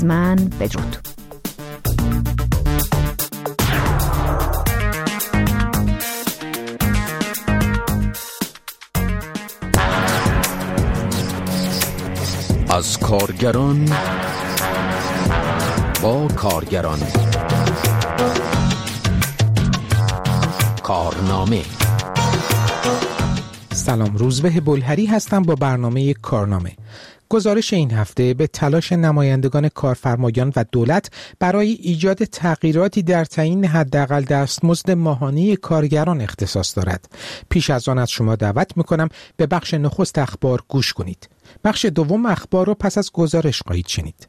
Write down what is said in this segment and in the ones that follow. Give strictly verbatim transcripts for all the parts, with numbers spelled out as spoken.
من بدرود. از کارگران با کارگران. کارنامه. سلام، روزبه بلهری هستم با برنامه کارنامه. گزارش این هفته به تلاش نمایندگان کارفرمایان و دولت برای ایجاد تغییراتی در تعیین حداقل دستمزد ماهانه کارگران اختصاص دارد. پیش از آن از شما دعوت میکنم به بخش نخست اخبار گوش کنید. بخش دوم اخبار رو پس از گزارش خواهید شنید.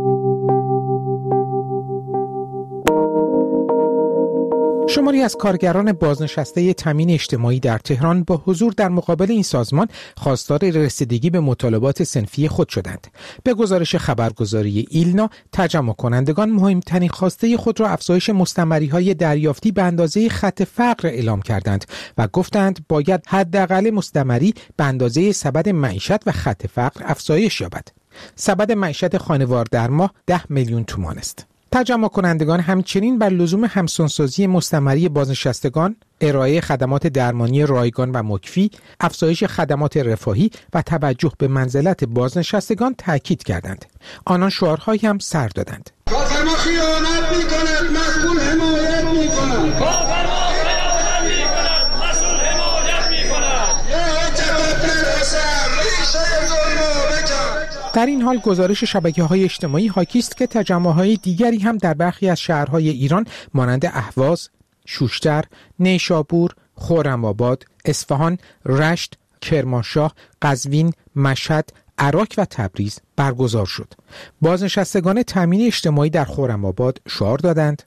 شماری از کارگران بازنشسته تامین اجتماعی در تهران با حضور در مقابل این سازمان خواستار رسیدگی به مطالبات صنفی خود شدند. به گزارش خبرگزاری ایلنا، تجمع کنندگان مهمترین خواسته خود را افزایش مستمری‌های دریافتی به اندازه خط فقر اعلام کردند و گفتند باید حداقل مستمری به اندازه سبد معیشت و خط فقر افزایش یابد. سبد معیشت خانوار در ماه ده میلیون تومان است. تجمع کنندگان همچنین بر لزوم همسانسازی مستمری بازنشستگان، ارائه خدمات درمانی رایگان و مکفی، افزایش خدمات رفاهی و توجه به منزلت بازنشستگان تاکید کردند. آنان شعارهایی هم سر دادند. کارفرما خیانت می‌کند، مسئول حمایت می‌کند. کارفرما خیانت می‌کند، مسئول حمایت می‌کند. یا جواب نرسم، ریشه ظلم بکن. در این حال گزارش شبکه‌های اجتماعی حاکی است که تجمع‌های دیگری هم در برخی از شهرهای ایران مانند اهواز، شوشتر، نیشابور، خرم‌آباد، اصفهان، رشت، کرمانشاه، قزوین، مشهد، عراق و تبریز برگزار شد. بازنشستگان تامین اجتماعی در خرم‌آباد شعار دادند: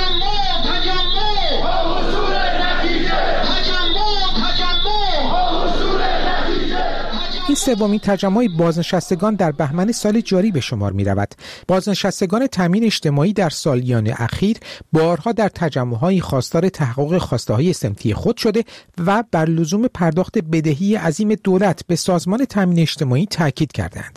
این سومین تجمع بازنشستگان در بهمن سال جاری به شمار می رود. بازنشستگان تامین اجتماعی در سالیان اخیر بارها در تجمع‌های خواستار تحقق خواسته‌های صنفی خود شده و بر لزوم پرداخت بدهی عظیم دولت به سازمان تامین اجتماعی تاکید کردند.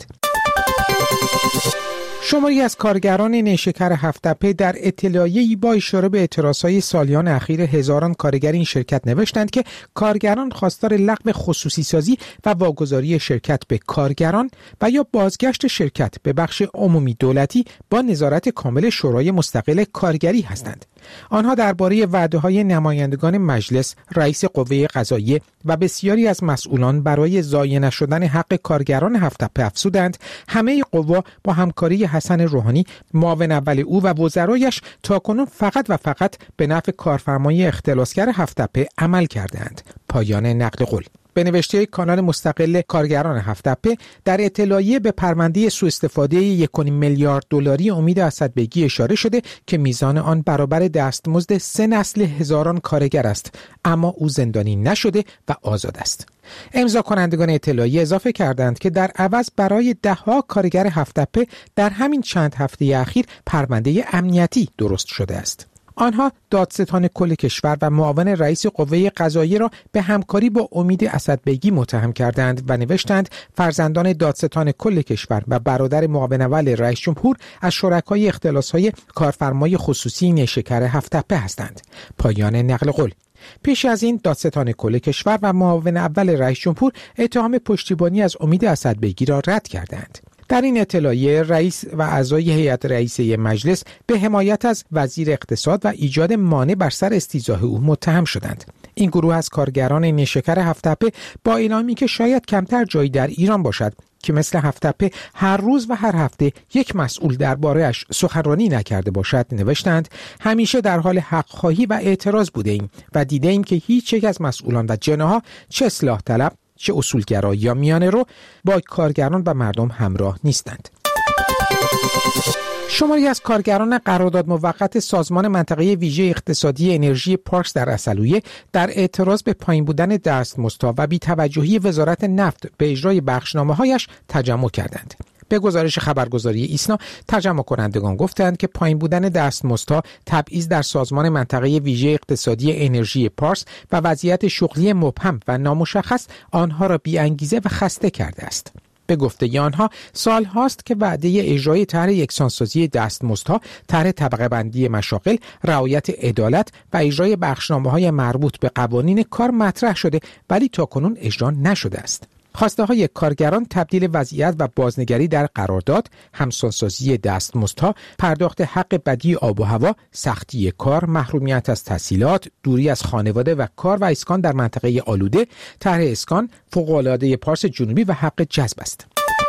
شماری از کارگران نیشکر هفت‌تپه در اطلاعیه‌ای با اشاره به اعتراضهای سالیان اخیر هزاران کارگر این شرکت نوشتند که کارگران خواستار لغو خصوصی سازی و واگذاری شرکت به کارگران و یا بازگشت شرکت به بخش عمومی دولتی با نظارت کامل شورای مستقل کارگری هستند. آنها درباره وعده‌های نمایندگان مجلس، رئیس قوه قضاییه و بسیاری از مسئولان برای ضایع نشدن حق کارگران هفت‌تپه افزودند همه قوا با همکاری حسن روحانی، معاون اول او و وزرایش تاکنون فقط و فقط به نفع کارفرمای اختلاسگر هفت‌تپه عمل کردند. پایان نقل قول. به نوشته کانال مستقل کارگران هفت‌تپه در اطلاعیه به پرونده سوء استفاده یک و نیم میلیارد دلاری امید اسدبگی اشاره شده که میزان آن برابر دستمزد سه نسل هزاران کارگر است، اما او زندانی نشده و آزاد است. امضا کنندگان اطلاعیه اضافه کردند که در عوض برای ده‌ها کارگر هفت‌تپه در همین چند هفته اخیر پرونده امنیتی درست شده است. آنها دادستان کل کشور و معاون رئیس قوه قضاییه را به همکاری با امید اسدبگی متهم کردند و نوشتند فرزندان دادستان کل کشور و برادر معاون اول رئیس جمهور از شرکای اختلاس‌های کارفرمای خصوصی نیشکر هفت‌تپه هستند. پایان نقل قول. پیش از این دادستان کل کشور و معاون اول رئیس جمهور اتهام پشتیبانی از امید اسدبگی را رد کردند. در این اطلاعیه رئیس و اعضای هیئت رئیسه مجلس به حمایت از وزیر اقتصاد و ایجاد مانع بر سر استیضاح او متهم شدند. این گروه از کارگران نیشکر هفت‌تپه با اعلامی که شاید کمتر جایی در ایران باشد که مثل هفت‌تپه هر روز و هر هفته یک مسئول درباره‌اش سخنرانی نکرده باشد نوشتند همیشه در حال حق‌خواهی و اعتراض بوده‌ایم و دیده‌ایم که هیچ یک از مسئولان و جناح‌ها چه اصلاح طلب، چه اصولگرا یا میانه رو با کارگران و مردم همراه نیستند. شماری از کارگران قرارداد موقت سازمان منطقه ویژه اقتصادی انرژی پارس در عسلویه در اعتراض به پایین بودن دستمزدها و بی‌توجهی وزارت نفت به اجرای بخشنامه‌هایش تجمع کردند. به گزارش خبرگزاری ایسنا، تجمع کنندگان گفتند که پایین بودن دستمزدها تبعیض در سازمان منطقه ویژه اقتصادی انرژی پارس و وضعیت شغلی مبهم و نامشخص آنها را بی‌انگیزه و خسته کرده است. به گفته آنها سال هاست که وعده اجرای طرح یکسانسازی دستمزدها، طرح طبقه بندی مشاغل، رعایت عدالت و اجرای بخشنامه‌های مربوط به قوانین کار مطرح شده ولی تاکنون اجرا نشده است. خواسته های کارگران تبدیل وضعیت و بازنگری در قرارداد، همسانسازی دستمزدها، پرداخت حق بدی آب و هوا، سختی کار، محرومیت از تحصیلات، دوری از خانواده و کار و اسکان در منطقه آلوده، طرح اسکان، فوق‌العاده پارس جنوبی و حق جذب است.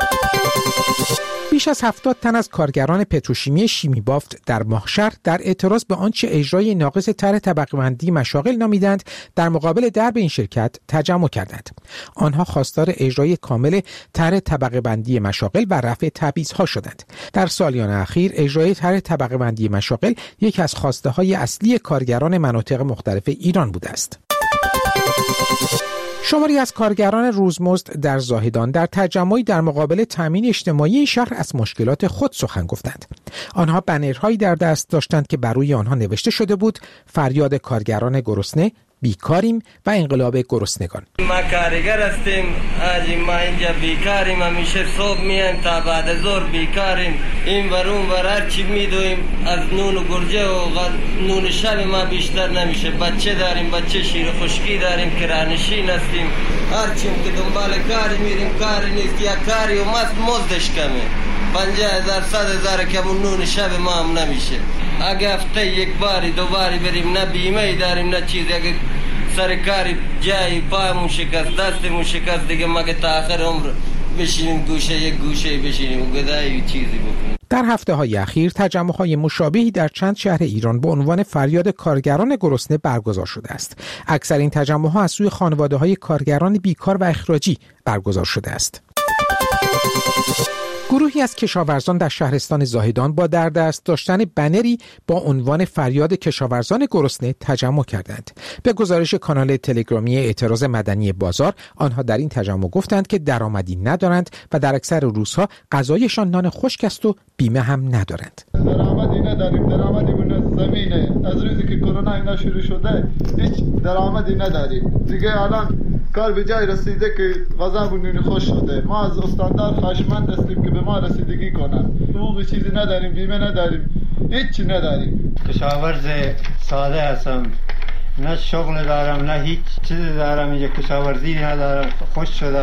بیش از هفتاد تن از کارگران پتروشیمی شیمی بافت در ماهشهر در اعتراض به آنچه اجرای ناقص طرح طبقه بندی مشاغل نامیدند در مقابل درب این شرکت تجمع کردند. آنها خواستار اجرای کامل طرح طبقه بندی مشاغل و رفع تبعیضها شدند. در سالیان اخیر اجرای طرح طبقه بندی مشاغل یکی از خواسته های اصلی کارگران مناطق مختلف ایران بوده است. شماری از کارگران روزمزد در زاهدان در تجمعی در مقابل تامین اجتماعی این شهر از مشکلات خود سخن گفتند. آنها بنرهایی در دست داشتند که بر روی آنها نوشته شده بود فریاد کارگران گرسنه، بیکاریم و انقلاب گرسنگان. ما کارگر هستیم، آجی ما اینجا بیکاریم، همیشه صبح میایم تا بعد ظهر بیکاریم، این ورون ور هر چی میدویم از نون و گرجه و نون شب ما بیشتر نمیشه. بچه داریم، بچه شیر خشکی داریم، کرانشین هستیم، هر چیم که دنبال کاری میریم کاری نیست یا کاری و مست مزدش کمه، پنجاه هزار صد هزار کمون نون شب ما هم نمیشه. اگه هفته یک باری دو باری بریم نه بیمه داریم نه چیزی، اگه سرکاری جایی پایمون شکست دستمون شکست دیگه ما که تا آخر عمر بشینیم گوشه یک گوشه بشینیم و گدایی چیزی بکنیم. در هفته های اخیر تجمع های مشابهی در چند شهر ایران به عنوان فریاد کارگران گرسنه برگزار شده است. اکثر این تجمع ها از سوی خانواده های کارگران بیکار و اخراجی برگزار شده است. گروهی از کشاورزان در شهرستان زاهدان با در دست داشتن بنری با عنوان فریاد کشاورزان گرسنه تجمع کردند. به گزارش کانال تلگرامی اعتراض مدنی بازار، آنها در این تجمع گفتند که درآمدی ندارند و در اکثر روزها غذایشان نان خشک است و بیمه هم ندارند. درآمدی نداریم، درآمدیمون از زمینه. از روزی که کرونا اینا شروع شده هیچ درآمدی نداریم. دیگه الان کار به جای رسیده که غذامون نون خوش شده. ما از استاندار خواهشمند هستیم که به ما رسیدگی کنن. حقوق چیزی نداریم، بیمه نداریم، هیچی نداریم. کشاورز ساده هستم، نه شغل دارم نه هیچ چیزی دارم، اینجا کشاورزی ندارم، خوش شده.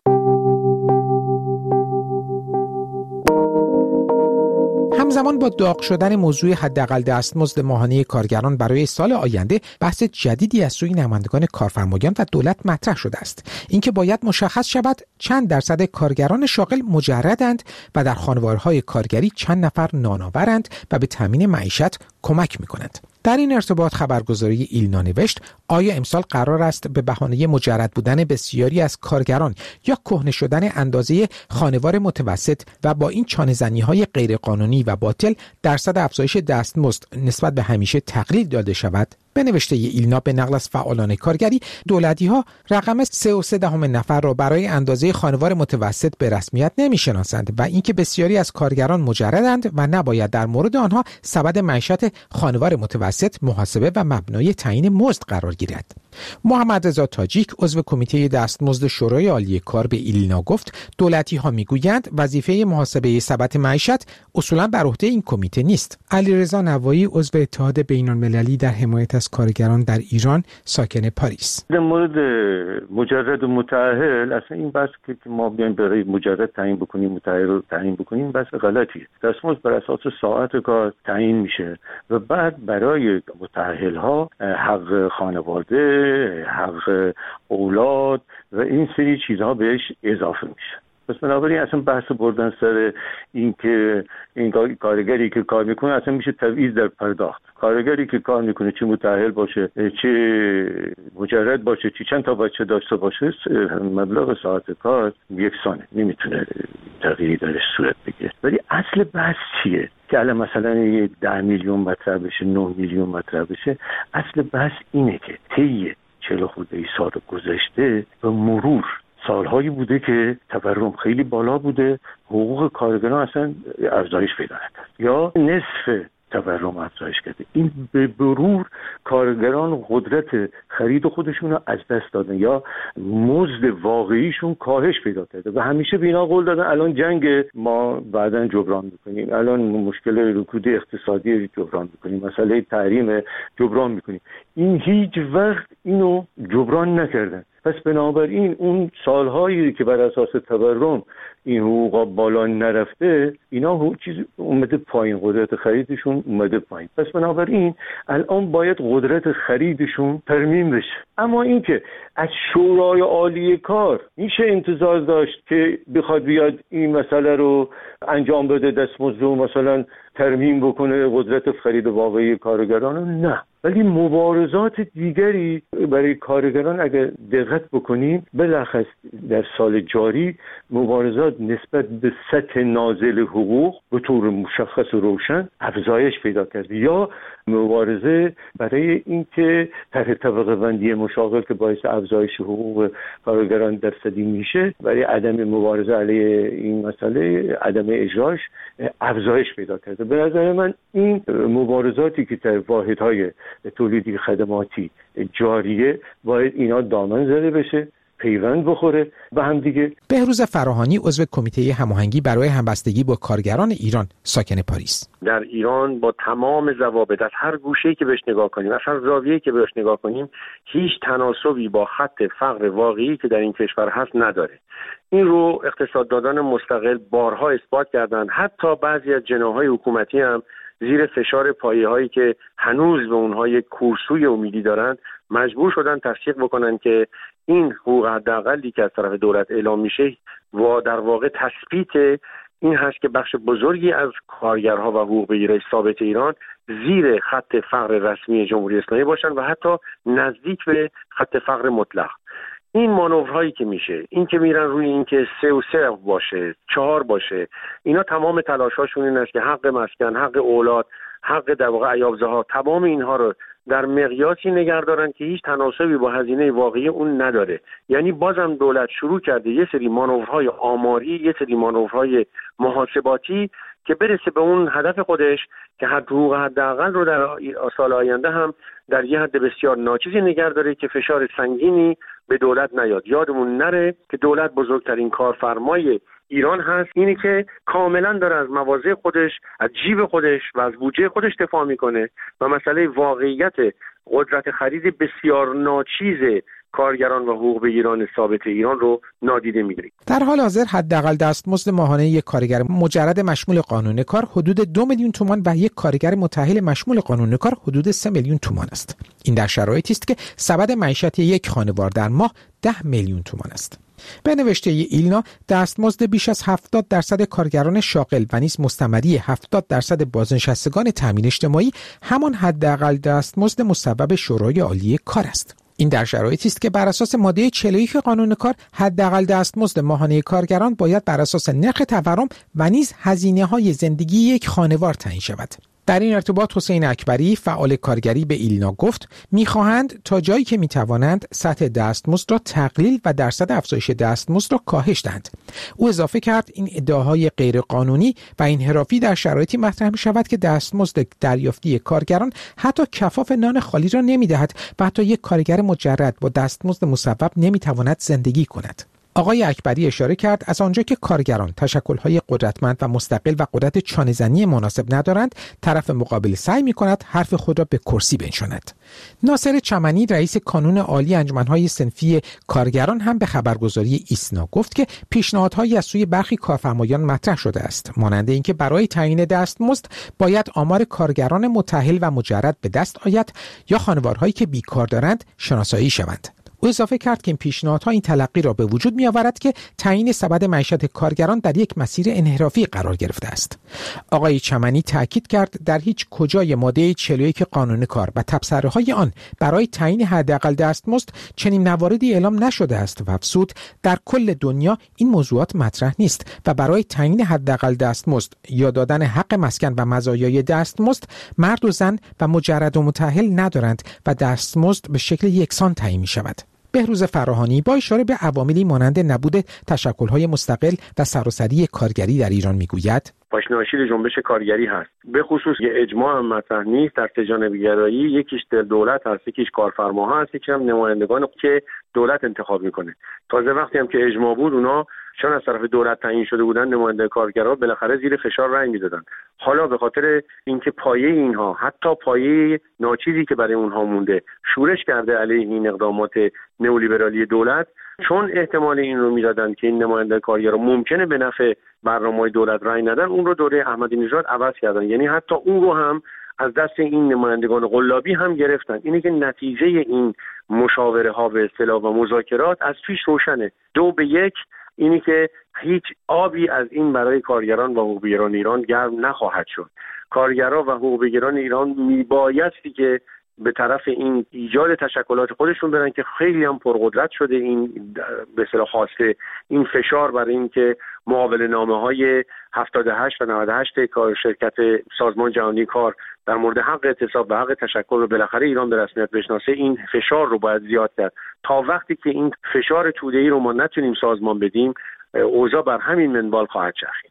همزمان با داغ شدن موضوع حداقل دستمزد ماهانه کارگران برای سال آینده، بحث جدیدی از سوی نمایندگان کارفرمایان و دولت مطرح شده است. اینکه باید مشخص شود چند درصد کارگران شاغل مجردند و در خانوارهای کارگری چند نفر نانآورند و به تامین معیشت کمک می‌کنند. در این ارتباط خبرگزاری ایلنا نوشت آیا امسال قرار است به بهانه مجرد بودن بسیاری از کارگران یا کهنه شدن اندازه خانوار متوسط و با این چانه‌زنی‌های غیرقانونی و باطل درصد افزایش دستمزد نسبت به همیشه تقلیل داده شود؟ به نوشته ایلنا به نقل از فعالان کارگری، دولتی‌ها رقم سه و سه دهم نفر را برای اندازه خانوار متوسط به رسمیت نمی‌شناسند و اینکه بسیاری از کارگران مجردند و نباید در مورد آنها سبد معیشت خانوار متوسط محاسبه و مبنای تعیین مزد قرار گیرد. محمد رضا تاجیک عضو کمیته دستمزد شورای عالی کار به ایلنا گفت دولتی‌ها میگویند وظیفه محاسبه سبد معیشت اصولاً بر عهده این کمیته نیست. علیرضا نوایی عضو اتحاد بین‌المللی در حمایت از کارگران در ایران ساکن پاریس. در مورد مجرد و متأهل اصلا این بحث که ما بیایم برای مجرد تعیین بکنیم متأهل رو تعیین بکنیم بحث غلطیه. دستمزد بر اساس ساعت کار تعیین میشه و بعد برای متأهل ها حق خانواده، حق اولاد و این سری چیزها بهش اضافه میشه. پس بنابراین اصلا بحث بردن سر این که این کارگری که کار میکنه اصلا میشه تبعیض در پرداخت. کارگری که کار میکنه چه متأهل باشه چه مجرد باشه چه چند تا بچه داشته باشه مبلغ ساعت کار یکسانه، نمیتونه تغییری درش صورت بگیره. ولی اصل بحث چیه؟ که الان مثلا یه ده میلیون مطرح بشه، نه میلیون مطرح بشه. اصل بحث اینه که طی چهل خورده ای سال گذشته و مرور سالهایی بوده که تورم خیلی بالا بوده، حقوق کارگران اصلا افزایش پیدا نکرد یا نصف تورم افزایش کرده. این به مرور کارگران قدرت خرید خودشون رو از دست دادن یا مزد واقعیشون کاهش پیدا کرده و همیشه به اینا قول دادن الان جنگ ما بعداً جبران میکنیم، الان مشکل رکود اقتصادی جبران میکنیم، مسئله تحریم جبران میکنیم. این هیچ وقت اینو جبران نکردن. پس بنابراین اون سالهایی که بر اساس تورم این حقوقا بالا نرفته، اینا هیچ چیز اومده پایین، قدرت خریدشون اومده پایین. پس بنابراین الان باید قدرت خریدشون ترمیم بشه. اما اینکه از شورای عالی کار میشه انتظار داشت که بخواد بیاد این مسئله رو انجام بده، دستمزد رو مثلا ترمیم بکنه، قدرت خرید واقعی کارگران رو؟ نه. ولی مبارزات دیگری برای کارگران اگر دقت بکنیم، بلخص در سال جاری مبارزات نسبت به سطح نازل حقوق به طور مشخص و روشن افزایش پیدا کرد، یا مبارزه برای اینکه طرح طبقه بندی مشاغل که باعث افزایش حقوق کارگران درصدی میشه، برای عدم مبارزه علیه این مسئله، عدم اجراش افزایش پیدا کرده. به نظر من این مبارزاتی که در واحدهای تولیدی خدماتی جاریه باید اینا دامن زده بشه، پیوند بخوره و هم دیگه. بهروز فراهانی عضو کمیته هماهنگی برای همبستگی با کارگران ایران، ساکن پاریس: در ایران با تمام ضوابط از هر گوشه‌ای که بهش نگاه کنیم، از هر زاویه‌ای که بهش نگاه کنیم، هیچ تناسبی با خط فقر واقعی که در این کشور هست نداره. این رو اقتصاددانان مستقل بارها اثبات کردند. حتی بعضی از جناح‌های حکومتی هم زیر فشار پایه‌هایی که هنوز به اونها یک کورسوی امیدی دارند مجبور شدن تصدیق بکنن که این حقوق حداقلی که از طرف دولت اعلام میشه و در واقع تثبیت این هست که بخش بزرگی از کارگرها و حقوق بگیرای ثابت ایران زیر خط فقر رسمی جمهوری اسلامی باشن و حتی نزدیک به خط فقر مطلق. این مانورهایی که میشه، این که میرن روی این که سه و سه باشه، چهار باشه، اینا تمام تلاشاشون این است که حق مسکن، حق اولاد، حق در واقع عیاب‌زها، تمام اینها رو در مقیاسی نگه دارن که هیچ تناسبی با هزینه واقعی اون نداره. یعنی بازم دولت شروع کرده یه سری مانورهای آماری، یه سری مانورهای محاسباتی که برسه به اون هدف خودش که حد حقوق حداقل رو در سال آینده هم در یه حد بسیار ناچیزی نگه داره که فشار سنگینی به دولت نیاد. یادمون نره که دولت بزرگترین کارفرمای ایران هست، اینی که کاملا داره از مواضع خودش، از جیب خودش و از بودجه خودش دفاع میکنه و مسئله واقعیت قدرت خرید بسیار ناچیز کارگران و حقوق بگیران ثابت ایران رو نادیده میگیره. در حال حاضر حداقل دستمزد ماهانه یک کارگر مجرد مشمول قانون کار حدود دو میلیون تومان و یک کارگر متأهل مشمول قانون کار حدود سه میلیون تومان است. این در شرایطی است که سبد معیشتی یک خانوار در ماه ده میلیون تومان است. به نوشته ایلنا، دستمزد بیش از هفتاد درصد کارگران شاغل و نیز مستمری هفتاد درصد بازنشستگان تامین اجتماعی همان حداقل دستمزد مصوب شورای عالی کار است. این در شرایطی است که بر اساس ماده چهل و یک قانون کار حداقل دستمزد ماهانه کارگران باید بر اساس نرخ تورم و نیز هزینه‌های زندگی یک خانوار تعیین شود. در این ارتباط حسین اکبری، فعال کارگری، به ایلنا گفت می‌خواهند تا جایی که می‌توانند سطح دستمزد را تقلیل و درصد افزایش دستمزد را کاهش دهند. او اضافه کرد این ادعاهای غیرقانونی و انحرافی در شرایطی مطرح می‌شود که دستمزد دریافتی کارگران حتی کفاف نان خالی را نمی‌دهد و حتی یک کارگر مجرد با دستمزد مصوب نمی‌تواند زندگی کند. آقای اکبری اشاره کرد از آنجا که کارگران تشکل‌های قدرتمند و مستقل و قدرت چانه‌زنی مناسب ندارند، طرف مقابل سعی می‌کند حرف خود را به کرسی بنشاند. ناصر چمنی، رئیس کانون عالی انجمن‌های صنفی کارگران، هم به خبرگزاری ایسنا گفت که پیشنهادهایی از سوی برخی کارفرمایان مطرح شده است، مانند اینکه برای تعیین دستمزد باید آمار کارگران متأهل و مجرد به دست آید یا خانوارهایی که بیکار دارند شناسایی شوند. او اضافه کرد که این پیشنهادها این تلقی را به وجود می آورد که تعیین سبد معیشت کارگران در یک مسیر انحرافی قرار گرفته است. آقای چمنی تاکید کرد در هیچ کجای ماده چهل و یک قانون کار و تبصره‌های آن برای تعیین حداقل دستمزد چنین مواردی اعلام نشده است و افزود در کل دنیا این موضوعات مطرح نیست و برای تعیین حداقل دستمزد یا دادن حق مسکن و مزایای دستمزد مرد و زن و مجرد و متأهل ندارند و دستمزد به شکل یکسان تعیین می شود. بهروز فراهانی با اشاره به عواملی مانند نبود تشکل‌های مستقل و سراسری کارگری در ایران میگوید پاشناشیل جنبش کارگری هست، به خصوص یه اجماع هم مطرح نیست در جانبگرایی، یکیش دولت هست، یکیش کارفرماها هست، یکیش هم نمایندگان که دولت انتخاب میکنه. تازه وقتی هم که اجماع بود اونا چون از طرف دولت تعیین شده بودن نماینده کارگرها بالاخره زیر فشار رأی میدادن. حالا به خاطر اینکه پایه اینها، حتی پایه ناچیزی که برای اونها مونده، شورش کرده علیه این اقدامات نئولیبرالی دولت، چون احتمال این رو میدادن که این نماینده کارگرها ممکنه به نفع برنامه‌های دولت رأی ندن، اون رو دوره احمدی نژاد عوض کردن. یعنی حتی اون رو هم از دست این نمایندگان قلابی هم گرفتن. اینه که نتیجه این مشاوره ها به اصطلاح و مذاکرات از پیش روشنه، دو به یک، اینی که هیچ آبی از این برای کارگران و حقوق‌بگیران ایران گرم نخواهد شد. کارگران و حقوق‌بگیران ایران میبایستی که به طرف این ایجاد تشکلات خودشون برن که خیلی هم پرقدرت شده این به اصطلاح خواسته، این فشار برای این که معاوله نامه های هفتاد و هشت و نود و هشت کار شرکت سازمان جهانی کار در مورد حق اعتصاب و حق تشکل رو بالاخره ایران به رسمیت بشناسه، این فشار رو باید زیاد کرد. تا وقتی که این فشار توده‌ای رو ما نتونیم سازمان بدیم، اوضاع بر همین منوال خواهد چرخید.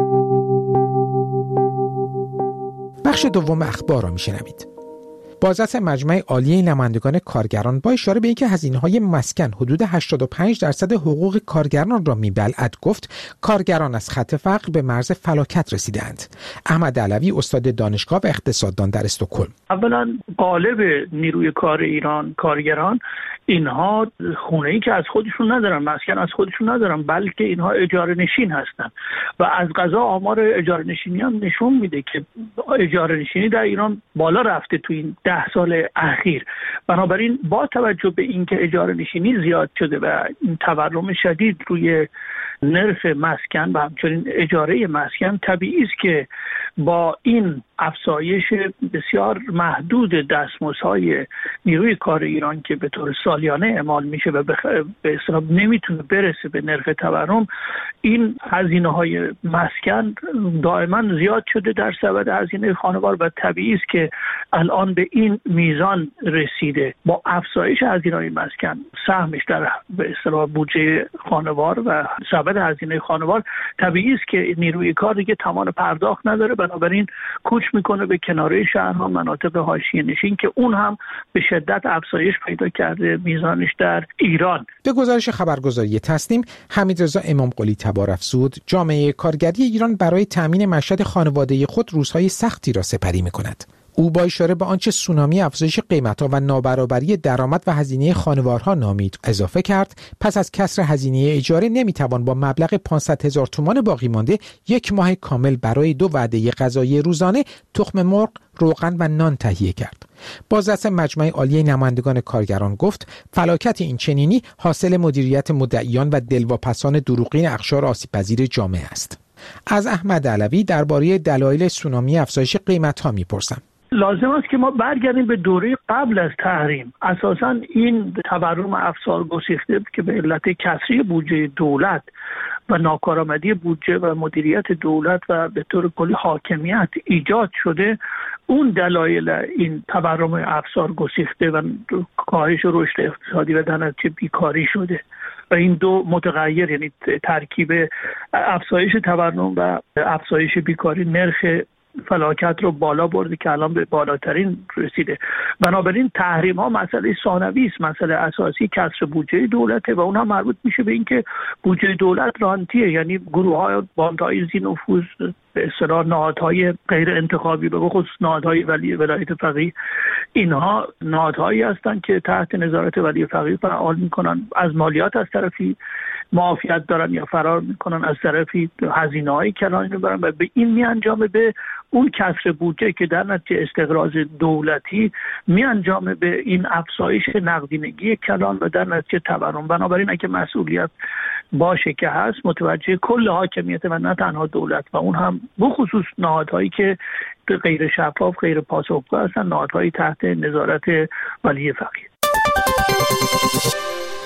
بخش دوم اخبار را میشنوید. بازرس مجمع عالی نمایندگان کارگران با اشاره به اینکه هزینه‌های مسکن حدود هشتاد و پنج درصد حقوق کارگران را میبلعد گفت کارگران از خط فقر به مرز فلاکت رسیدند. احمد علوی استاد دانشگاه و اقتصاددان در استکهلم: اولا قالب نیروی کار ایران کارگران، اینها خونه‌ای که از خودشون ندارن، مسکن از خودشون ندارن، بلکه اینها اجاره نشین هستن و از قضا آمار اجاره نشینی هم نشون میده که اجاره نشینی در ایران بالا رفته تو این ده سال اخیر. بنابراین با توجه به اینکه اجاره نشینی زیاد شده و این تورم شدید روی نرخ مسکن و همچنین اجاره مسکن، طبیعی است که با این افزایش بسیار محدود دستمزدهای نیروی کار ایران که به طور سالیانه اعمال میشه و به اصطلاح نمیتونه برسه به نرخ تورم، این هزینه‌های مسکن دائما زیاد شده در سبد هزینه خانوار و طبیعی است که الان به این میزان رسیده. با افزایش هزینه‌های مسکن سهمش در به اصطلاح بودجه خانوار و سبد هزینه خانوار، طبیعی است که نیروی کار دیگه توان پرداخت نداره، بنابراین کوچ میکنه به کناره شهرها، مناطق حاشیه نشین که اون هم به شدت افزایش پیدا کرده میزانش در ایران. به گزارش خبرگزاری تسنیم، حمیدرضا امامقلی تبارافزود، جامعه کارگری ایران برای تامین مشهد خانواده خود روزهای سختی را سپری میکند. او با اشاره به آنچه سونامی افزایش قیمت‌ها و نابرابری درآمد و هزینه خانوارها نامید اضافه کرد، پس از کسر هزینه اجاره نمیتوان با مبلغ پانصد هزار تومان باقی مانده یک ماه کامل برای دو وعده غذایی روزانه تخم مرغ، روغن و نان تهیه کرد. بازرس مجمع عالی نمایندگان کارگران گفت فلاکت این چنینی حاصل مدیریت مدعیان و دلواپسان دروغین اقشار آسیب‌پذیر جامعه است. از احمد علوی درباره دلایل سونامی افزایش قیمت‌ها می‌پرسم. لازم است که ما برگردیم به دوره قبل از تحریم. اساساً این تورم افزار گسیخته که به علت کسری بودجه دولت و ناکارآمدی بودجه و مدیریت دولت و به طور کلی حاکمیت ایجاد شده، اون دلایل این تورم افزار گسیخته و کاهش رشد اقتصادی و در نتیجه بیکاری شده و این دو متغیر، یعنی ترکیب افزایش تورم و افزایش بیکاری، نرخ فلاکت رو بالا برده که الان به بالاترین رسیده. بنابراین تحریم ها مسئله ثانوی است، مسئله اساسی کسر بودجه دولته و اونها مربوط میشه به اینکه بودجه دولت رانتیه، یعنی گروه های باندهای ذی نفوذ، به اصطلاح نهادهای غیر انتخابی، به خصوص نهادهای ولی ولایت فقیه، اینها نهادهایی هستند که تحت نظارت ولی فقیه فعال میکنن، از مالیات از طرفی معافیت دارن یا فرار میکنن، از طرفی هزینه‌های کلانی میبرن و به این میانجامه به اون کسر بودجه که در نتیجه استقراض دولتی میانجامه به این افزایش نقدینگی کلان و در نتیجه تورم. بنابراین اگه مسئولیت باشه که هست، متوجه کل حاکمیت و نه تنها دولت و اون هم بخصوص نهادهایی که غیر شفاف، غیر پاسخگو هستن، نهادهایی تحت نظارت ولی فقیه.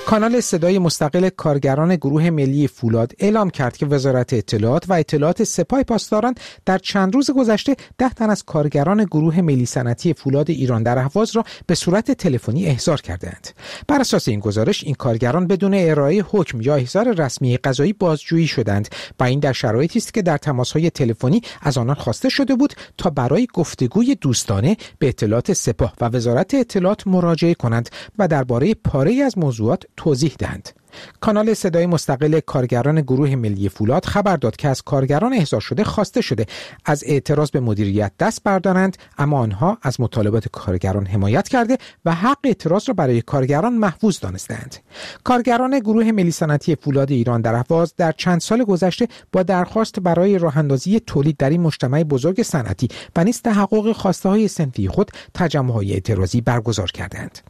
کانال صدای مستقل کارگران گروه ملی فولاد اعلام کرد که وزارت اطلاعات و اطلاعات سپاه پاسداران در چند روز گذشته ده تن از کارگران گروه ملی صنعتی فولاد ایران در اهواز را به صورت تلفنی احضار کردند. بر اساس این گزارش این کارگران بدون ارائه حکم یا احضار رسمی قضایی بازجویی شدند و این در شرایطی است که در تماس‌های تلفنی از آنان خواسته شده بود تا برای گفتگوی دوستانه به اطلاعات سپاه و وزارت اطلاعات مراجعه کنند و درباره پاره‌ای از موضوعات توضیح دهند. کانال صدای مستقل کارگران گروه ملی فولاد خبر داد که از کارگران احضار شده خواسته شده از اعتراض به مدیریت دست بردارند، اما آنها از مطالبات کارگران حمایت کرده و حق اعتراض را برای کارگران محفوظ دانستند. کارگران گروه ملی صنعتی فولاد ایران در اهواز در چند سال گذشته با درخواست برای راه‌اندازی تولید در این مجتمع بزرگ صنعتی و نیز تحقق خواسته‌های صنفی خود تجمع‌های اعتراضی برگزار کردند.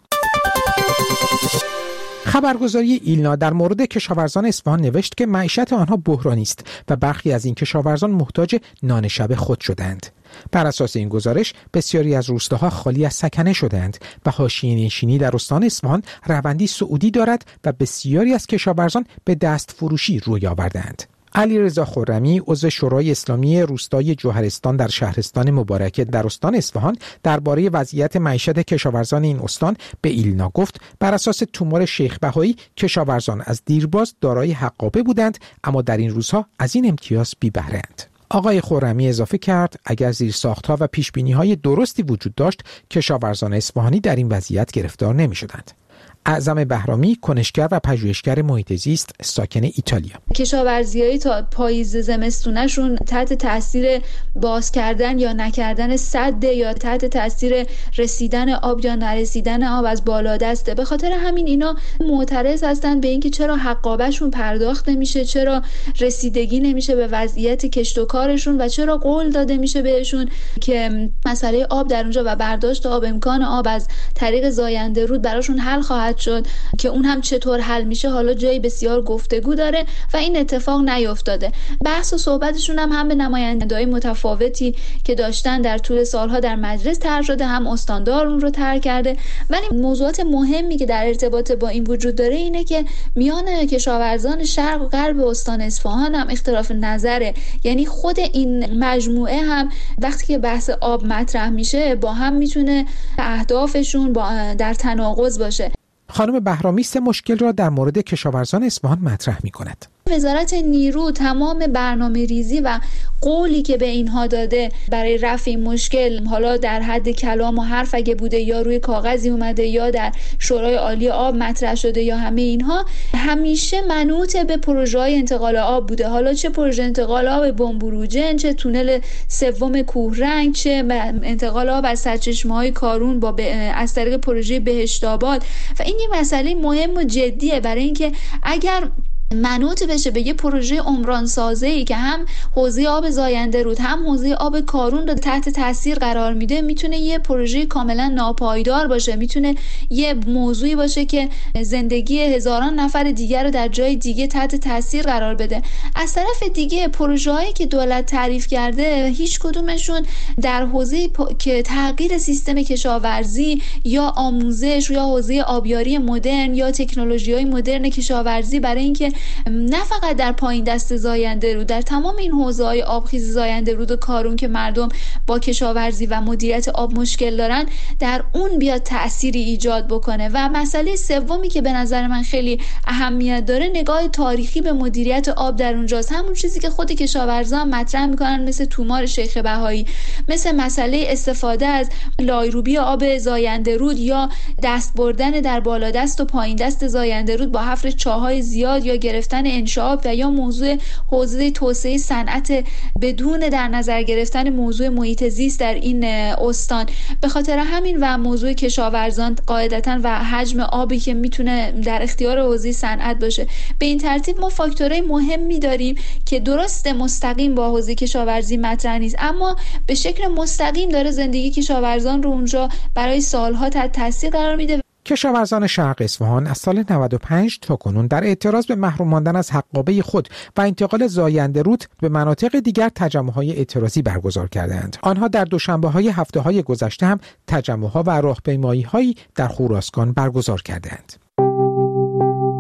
خبرگزاری ایلنا در مورد کشاورزان اصفهان نوشت که معیشت آنها بحرانی است و برخی از این کشاورزان محتاج نان شب خود شدند. بر اساس این گزارش بسیاری از روستاها خالی از سکنه شدند و حاشیه‌نشینی در استان اصفهان روندی صعودی دارد و بسیاری از کشاورزان به دست فروشی روی آوردند. علیرضا خرمی عضو شورای اسلامی روستای جوهرستان در شهرستان مبارکه در استان اصفهان درباره وضعیت معیشت کشاورزان این استان به ایلنا گفت بر اساس تومار شیخ بهایی کشاورزان از دیرباز دارای حقابه بودند، اما در این روزها از این امتیاز بی بهره‌اند. آقای خرمی اضافه کرد اگر زیرساخت‌ها و پیشبینی‌های درستی وجود داشت کشاورزان اصفهانی در این وضعیت گرفتار نمی‌شدند. اعظم بهرامی کنشگر و پژوهشگر محیط زیست ساکن ایتالیا: کشاورزیایی تا پاییز زمستونشون تحت تاثیر باز کردن یا نکردن سد یا تحت تاثیر رسیدن آب یا نرسیدن آب از بالادسته. به خاطر همین اینا معترض هستن به اینکه چرا حقابهشون پرداخت نمیشه، چرا رسیدگی نمیشه به وضعیت کشت و کارشون و چرا قول داده میشه بهشون که مسئله آب در اونجا و برداشت آب، امکان آب از طریق زاینده رود براشون حل خواهد شد که اون هم چطور حل میشه حالا جای بسیار گفتگو داره و این اتفاق نیفتاده. بحث و صحبتشون هم هم به نماینده‌های متفاوتی که داشتن در طول سالها در مجلس طرح شده، هم استاندار اون رو طرح کرده، ولی موضوعات مهمی که در ارتباط با این وجود داره اینه که میان کشاورزان شرق و غرب استان اصفهان هم اختلاف نظره. یعنی خود این مجموعه هم وقتی که بحث آب مطرح میشه با هم میتونه اهدافشون با در تناقض باشه. خانم بهرامی سه مشکل را در مورد کشاورزان اصفهان مطرح می‌کند. وزارت نیرو تمام برنامه ریزی و قولی که به اینها داده برای رفع این مشکل، حالا در حد کلام و حرف اگه بوده یا روی کاغذی اومده یا در شورای عالی آب مطرح شده یا همه اینها، همیشه منوط به پروژه‌های انتقال آب بوده. حالا چه پروژه انتقال آب بمبروجن، چه تونل سوم کوهرنگ، چه انتقال آب از سرچشمه‌های کارون با از طریق پروژه بهشت‌آباد. و این یه مسئله مهم و جدیه برای اینکه اگر منوط بشه به یه پروژه عمران سازی که هم حوزه آب زاینده رود هم حوزه آب کارون رو تحت تاثیر قرار میده، میتونه یه پروژه کاملا ناپایدار باشه، میتونه یه موضوعی باشه که زندگی هزاران نفر دیگر رو در جای دیگه تحت تاثیر قرار بده. از طرف دیگه پروژه‌هایی که دولت تعریف کرده هیچ کدومشون در حوزه که تغییر سیستم کشاورزی یا آموزش یا حوزه آبیاری مدرن یا تکنولوژی‌های مدرن کشاورزی برای اینکه نه فقط در پایین دست زاینده رود، در تمام این حوزه‌های آبخیز زاینده رود و کارون که مردم با کشاورزی و مدیریت آب مشکل دارن، در اون بیاد تأثیری ایجاد بکنه. و مسئله سومی که به نظر من خیلی اهمیت داره نگاه تاریخی به مدیریت آب در اونجاست. همون چیزی که خود کشاورزان مطرح میکنن، مثل تومار شیخ بهایی، مثل مسئله استفاده از لایروبی آب زاینده رود یا دست بردن در بالادست و پایین دست زاینده رود با حفر چاهای زیاد یا گرفتن انشعاب و یا موضوع حوزه توسعه صنعت بدون در نظر گرفتن موضوع محیط زیست در این استان. به خاطر همین و موضوع کشاورزان قاعدتاً و حجم آبی که میتونه در اختیار حوزه صنعت باشه، به این ترتیب ما فاکتورهای مهمی داریم که درست مستقیم با حوزه کشاورزی مطرح نیست، اما به شکل مستقیم داره زندگی کشاورزان رو اونجا برای سالها تحت تاثیر قرار میده. کشاورزان شرق اصفهان از سال نود و پنج تا کنون در اعتراض به محروم ماندن از حقابه خود و انتقال زاینده رود به مناطق دیگر تجمع‌های اعتراضی برگزار کردند. آنها در دوشنبه‌های هفته‌های گذشته هم تجمع‌ها و راهپیمایی‌هایی در خراسان برگزار کردند.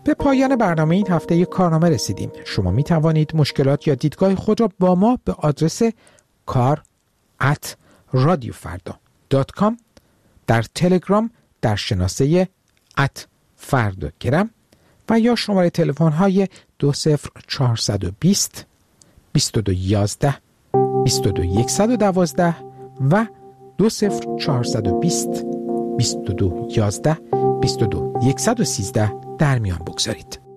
به پایان برنامه این هفته یک کارنامه رسیدیم. شما می توانید مشکلات یا دیدگاه خود را با ما به آدرس کار ات رادیو فردا دات کام، در تلگرام در شناسه ات فرداگرام و یا شماره تلفن های دو صفر چهارصد و بیست بیست و دو یازده بیست و دو صد و دوازده و دو صفر چهارصد و بیست بیست و دو یازده بیست و دو صد و سیزده در میان بگذارید.